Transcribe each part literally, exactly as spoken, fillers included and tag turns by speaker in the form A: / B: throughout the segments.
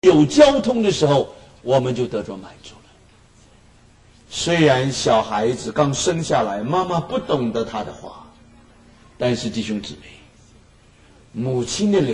A: 有交通的时候，我们就得着满足了。虽然小孩子刚生下来，妈妈不懂得他的话，但是弟兄姊妹，母亲的脸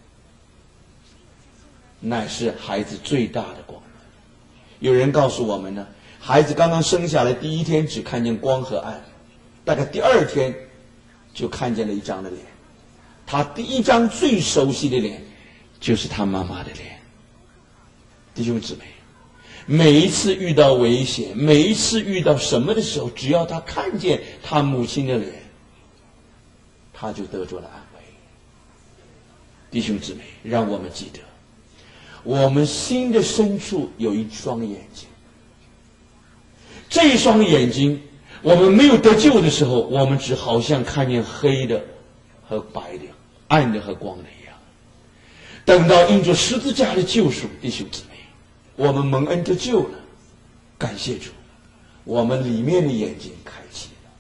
A: 乃是孩子最大的光。有人告诉我们呢，孩子刚刚生下来第一天只看见光和暗，大概第二天就看见了一张的脸。他第一张最熟悉的脸就是他妈妈的脸。弟兄姊妹，每一次遇到危险，每一次遇到什么的时候，只要他看见他母亲的脸，他就得着了安慰。弟兄姊妹，让我们记得，我们心的深处有一双眼睛，这一双眼睛，我们没有得救的时候，我们只好像看见黑的和白的，暗的和光的一样。等到因着十字架的救赎，弟兄姊妹，我们蒙恩得救了，感谢主，我们里面的眼睛开启了。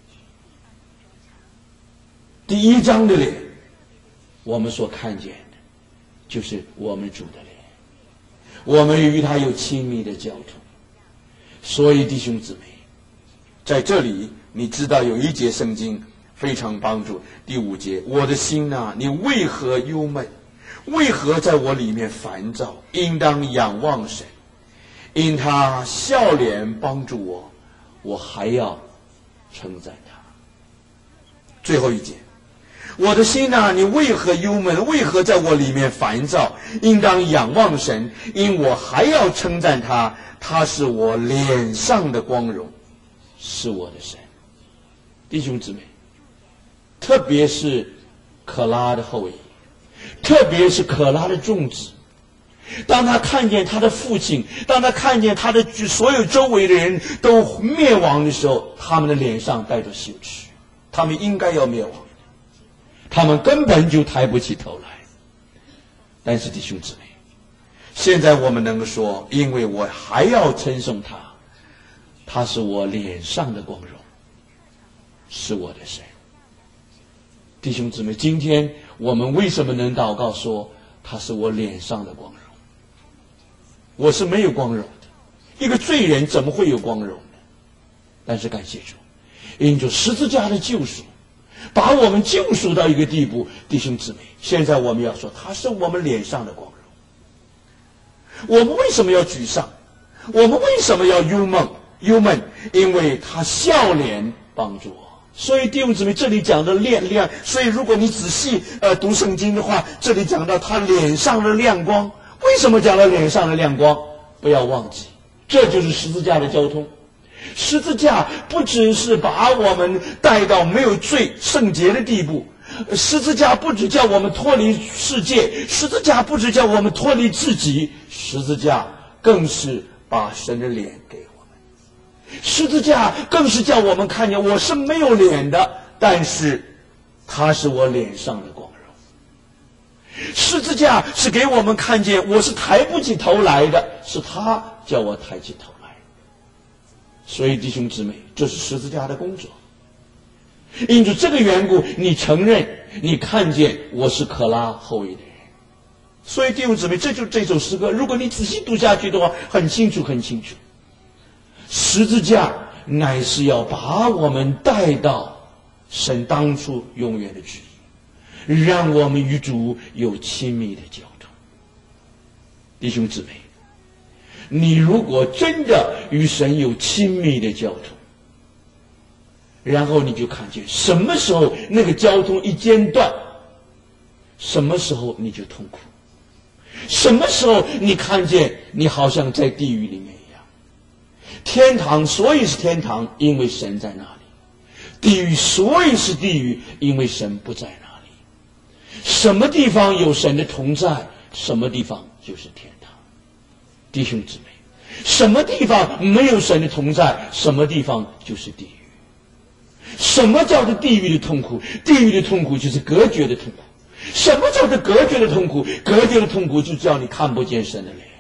A: 第一张的脸，我们所看见的就是我们主的脸，我们与他有亲密的交通。所以弟兄姊妹，在这里你知道有一节圣经非常帮助，第五节，我的心啊，你为何忧闷？为何在我里面烦躁？应当仰望神，因他笑脸帮助我，我还要称赞他。最后一节，我的心啊，你为何忧闷？为何在我里面烦躁？应当仰望神，因我还要称赞他，他是我脸上的光荣，是我的神。弟兄姊妹，特别是可拉的后裔，特别是可拉的众子，当他看见他的父亲，当他看见他的所有周围的人都灭亡的时候，他们的脸上带着羞耻，他们应该要灭亡，他们根本就抬不起头来。但是弟兄姊妹，现在我们能够说，因为我还要称颂他，他是我脸上的光荣，是我的神。弟兄姊妹，今天我们为什么能祷告说他是我脸上的光荣？我是没有光荣的，一个罪人怎么会有光荣呢？但是感谢主，因着十字架的救赎，把我们救赎到一个地步。弟兄姊妹，现在我们要说他是我们脸上的光荣。我们为什么要沮丧？我们为什么要忧闷？忧闷，因为他笑脸帮助我。所以弟兄姊妹，这里讲的亮亮，所以如果你仔细呃读圣经的话，这里讲到他脸上的亮光。为什么讲到脸上的亮光？不要忘记，这就是十字架的交通。十字架不只是把我们带到没有罪圣洁的地步，十字架不只叫我们脱离世界，十字架不只叫我们脱离自己，十字架更是把神的脸给我们。十字架更是叫我们看见我是没有脸的，但是他是我脸上的光荣。十字架是给我们看见我是抬不起头来的，是他叫我抬起头来。所以弟兄姊妹，这是十字架的工作。因着这个缘故，你承认你看见我是可拉后裔的人。所以弟兄姊妹，这就是这首诗歌，如果你仔细读下去的话，很清楚很清楚，十字架乃是要把我们带到神当初永远的旨意，让我们与主有亲密的交通。弟兄姊妹，你如果真的与神有亲密的交通，然后你就看见什么时候那个交通一间断，什么时候你就痛苦，什么时候你看见你好像在地狱里面一样。天堂所以是天堂，因为神在那里；地狱所以是地狱，因为神不在那里。什么地方有神的同在，什么地方就是天堂。弟兄姊妹，什么地方没有神的同在，什么地方就是地狱。什么叫做地狱的痛苦？地狱的痛苦就是隔绝的痛苦。什么叫做隔绝的痛苦？隔绝的痛苦就叫你看不见神的脸。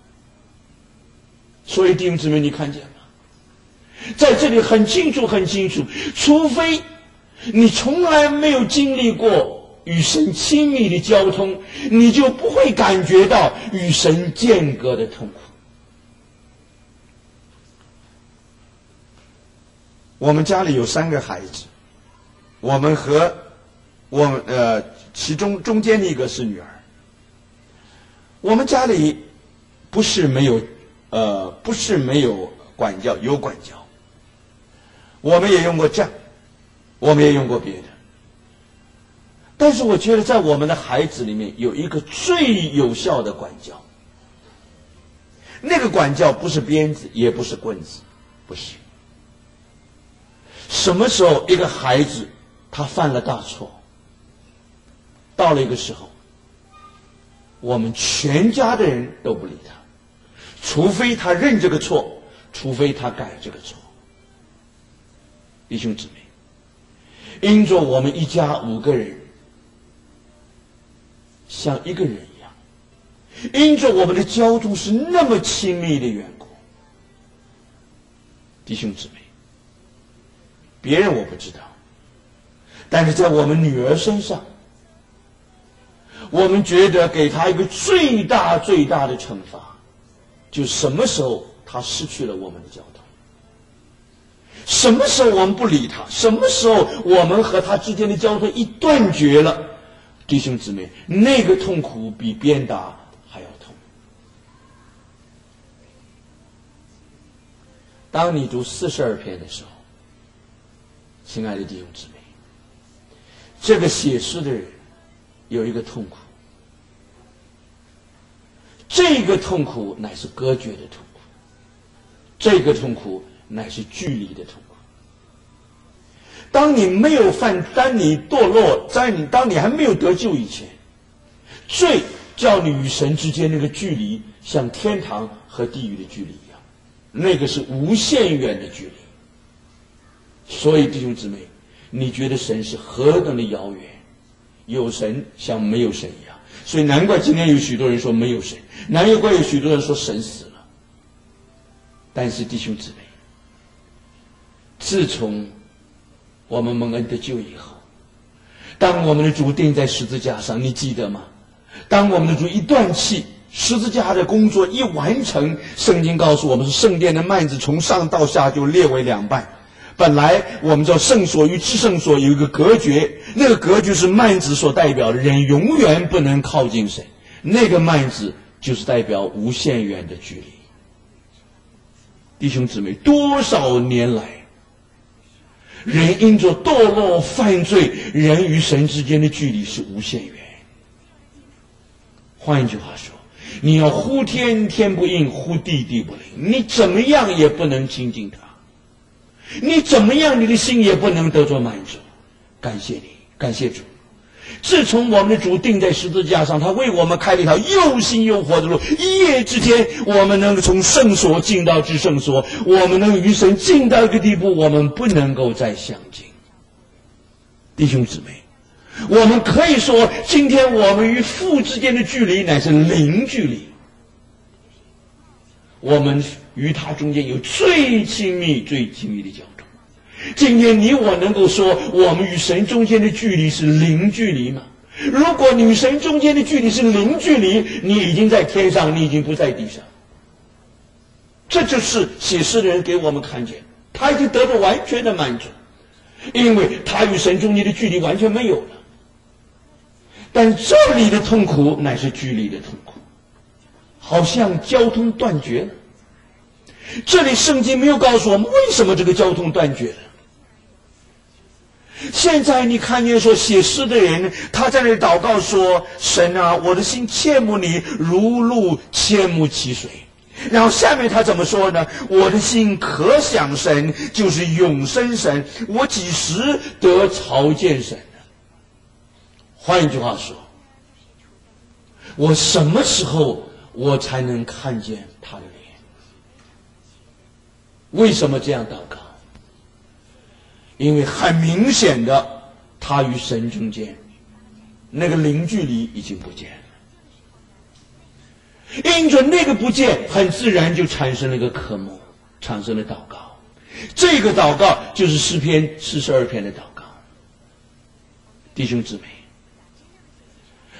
A: 所以弟兄姊妹，你看见吗？在这里很清楚很清楚，除非你从来没有经历过与神亲密的交通，你就不会感觉到与神间隔的痛苦。我们家里有三个孩子，我们和我们呃其中中间的一个是女儿。我们家里不是没有呃不是没有管教，有管教。我们也用过杖，我们也用过别的。但是我觉得在我们的孩子里面有一个最有效的管教，那个管教不是鞭子，也不是棍子，不是。什么时候一个孩子他犯了大错，到了一个时候，我们全家的人都不理他，除非他认这个错，除非他改这个错。弟兄姊妹，因着我们一家五个人像一个人一样，因着我们的交通是那么亲密的缘故，弟兄姊妹，别人我不知道，但是在我们女儿身上，我们觉得给她一个最大最大的惩罚，就什么时候她失去了我们的交通，什么时候我们不理她，什么时候我们和她之间的交通一断绝了，弟兄姊妹，那个痛苦比鞭打还要痛。当你读四十二篇的时候，亲爱的弟兄姊妹，这个写诗的人有一个痛苦，这个痛苦乃是隔绝的痛苦，这个痛苦乃是距离的痛苦。当你没有犯，当你堕落，在你当你还没有得救以前，罪叫你与神之间那个距离像天堂和地狱的距离一样，那个是无限远的距离。所以弟兄姊妹，你觉得神是何等的遥远，有神像没有神一样。所以难怪今天有许多人说没有神，难怪有许多人说神死了。但是弟兄姊妹，自从我们蒙恩得救以后，当我们的主钉在十字架上，你记得吗？当我们的主一断气，十字架的工作一完成，圣经告诉我们是圣殿的幔子从上到下就裂为两半。本来我们知道圣所与至圣所有一个隔绝，那个隔绝是幔子所代表的，人永远不能靠近神，那个幔子就是代表无限远的距离。弟兄姊妹，多少年来人因着堕落犯罪，人与神之间的距离是无限远。换一句话说，你要呼天天不应，呼地地不灵，你怎么样也不能亲近他，你怎么样你的心也不能得着满足。感谢你，感谢主，自从我们的主钉在十字架上，他为我们开了一条又新又活的路，一夜之间我们能够从圣所进到至圣所，我们能与神进到一个地步，我们不能够再相近。弟兄姊妹，我们可以说今天我们与父之间的距离乃是零距离，我们与他中间有最亲密最亲密的交通。今天你我能够说我们与神中间的距离是零距离吗？如果你与神中间的距离是零距离，你已经在天上，你已经不在地上。这就是写诗的人给我们看见，他已经得到完全的满足，因为他与神中间的距离完全没有了。但这里的痛苦乃是距离的痛苦，好像交通断绝了。这里圣经没有告诉我们为什么这个交通断绝了。现在你看见说写诗的人，他在那里祷告说，神啊，我的心切慕你如鹿切慕其水。然后下面他怎么说呢？我的心可想神，就是永生神，我几时得朝见神呢？换一句话说，我什么时候我才能看见他的脸？为什么这样祷告？因为很明显的，他与神中间那个零距离已经不见了。因着那个不见，很自然就产生了一个渴慕，产生了祷告。这个祷告就是诗篇四十二篇的祷告。弟兄姊妹，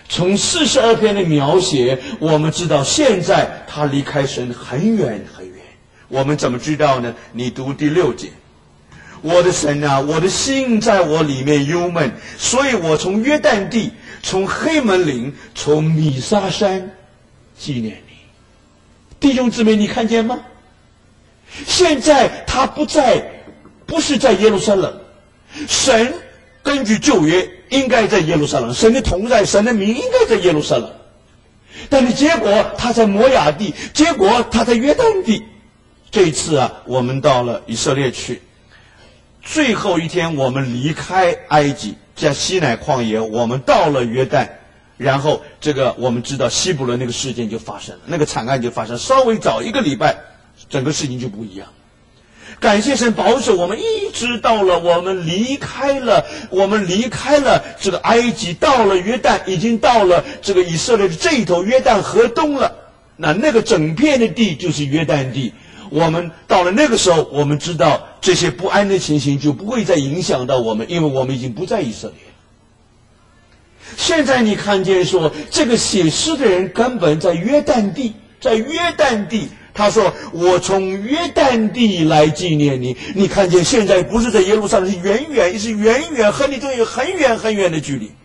A: 从四十二篇的描写，我们知道现在他离开神很远很远。我们怎么知道呢？你读第六节，我的神啊，我的心在我里面忧闷，所以我从约旦地，从黑门岭，从米沙山纪念你。弟兄姊妹，你看见吗？现在他不在，不是在耶路撒冷。神根据旧约应该在耶路撒冷，神的同在，神的名应该在耶路撒冷，但是结果他在摩亚地，结果他在约旦地。这一次啊，我们到了以色列去，最后一天我们离开埃及，在西乃旷野，我们到了约旦，然后这个我们知道希伯伦那个事件就发生了，那个惨案就发生，稍微早一个礼拜，整个事情就不一样。感谢神保守我们，一直到了我们离开了，我们离开了这个埃及，到了约旦，已经到了这个以色列的这一头约旦河东了。那那个整片的地就是约旦地。我们到了那个时候，我们知道这些不安的情形就不会再影响到我们，因为我们已经不在以色列了。现在你看见说，这个写诗的人根本在约旦地，在约旦地，他说我从约旦地来纪念你。你看见现在不是在耶路撒冷，是远远，是远远和你都有很远很远的距离。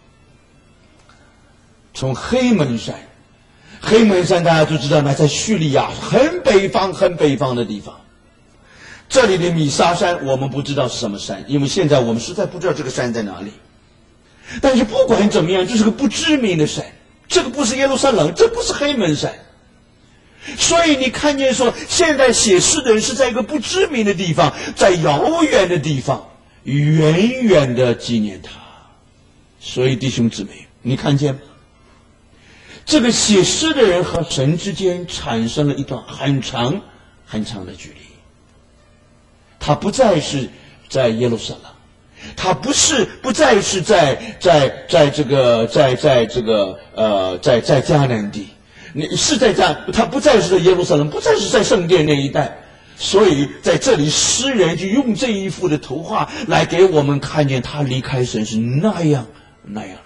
A: 从黑门山，黑门山大家都知道呢，在叙利亚很北方很北方的地方。这里的米沙山我们不知道是什么山，因为现在我们实在不知道这个山在哪里。但是不管怎么样，这是个不知名的山，这个不是耶路撒冷，这不是黑门山。所以你看见说，现在写诗的人是在一个不知名的地方，在遥远的地方，远远的纪念他。所以弟兄姊妹，你看见吗？这个写诗的人和神之间产生了一段很长很长的距离。他不再是在耶路撒冷，他不是不再是在在在这个在在这个呃在在迦南地，你是在这，他不再是在耶路撒冷，不再是在圣殿那一带。所以在这里，诗人就用这一幅的图画来给我们看见他离开神是那样那样的。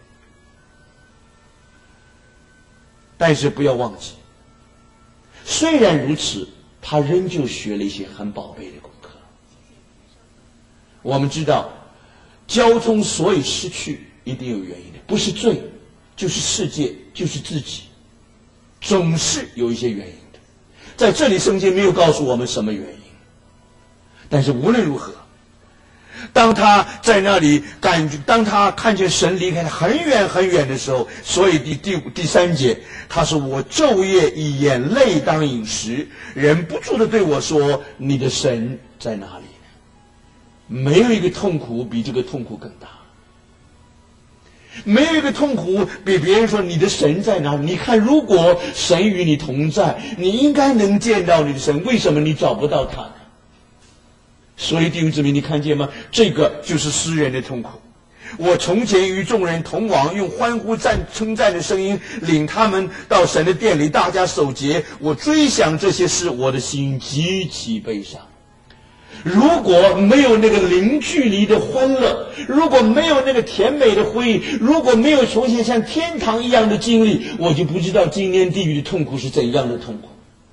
A: 但是不要忘记，虽然如此，他仍旧学了一些很宝贝的功课。我们知道，交通所以失去，一定有原因的，不是罪，就是世界，就是自己，总是有一些原因的。在这里，圣经没有告诉我们什么原因，但是无论如何，当他在那里感觉，当他看见神离开他很远很远的时候，所以第第第三节，他说：“我昼夜以眼泪当饮食，忍不住的对我说，你的神在哪里呢？”没有一个痛苦比这个痛苦更大，没有一个痛苦比别人说你的神在哪里。你看，如果神与你同在，你应该能见到你的神，为什么你找不到他呢？所以弟兄姊妹，你看见吗？这个就是诗人的痛苦。我从前与众人同往，用欢呼赞称赞的声音领他们到神的殿里，大家守节。我追想这些事，我的心极其悲伤。如果没有那个零距离的欢乐，如果没有那个甜美的回忆，如果没有重新像天堂一样的经历，我就不知道今天地狱的痛苦是怎样的痛苦。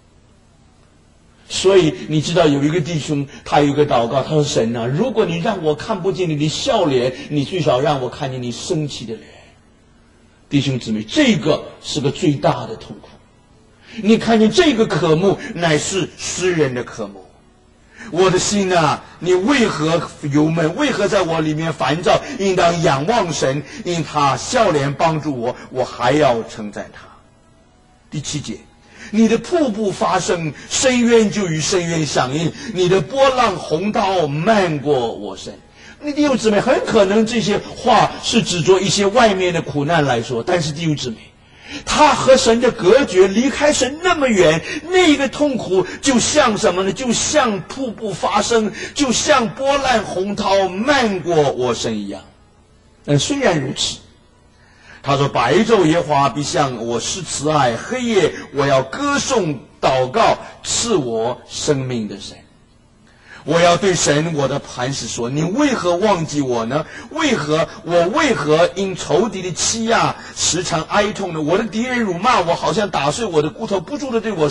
A: 所以你知道有一个弟兄，他有一个祷告，他说：“神啊，如果你让我看不见你的笑脸，你最少让我看见你生气的脸。”弟兄姊妹，这个是个最大的痛苦。你看见这个科目乃是诗人的科目。我的心啊，你为何忧闷？为何在我里面烦躁？应当仰望神，因他笑脸帮助我，我还要称赞他。第七节，你的瀑布发声，深渊就与深渊响应；你的波浪洪涛漫过我身。那弟兄姊妹，很可能这些话是指着一些外面的苦难来说，但是弟兄姊妹，他和神的隔绝，离开神那么远，那个痛苦就像什么呢？就像瀑布发生，就像波浪洪涛漫过我身一样。但虽然如此，他说：“白昼耶和华必向我施慈爱，黑夜我要歌颂祷告赐我生命的神。” 我要对神我的磐石说，你为何忘记我呢？为何我为何因仇敌的欺压时常哀痛呢？我的敌人辱骂我，好像打碎我的骨头，不住的对我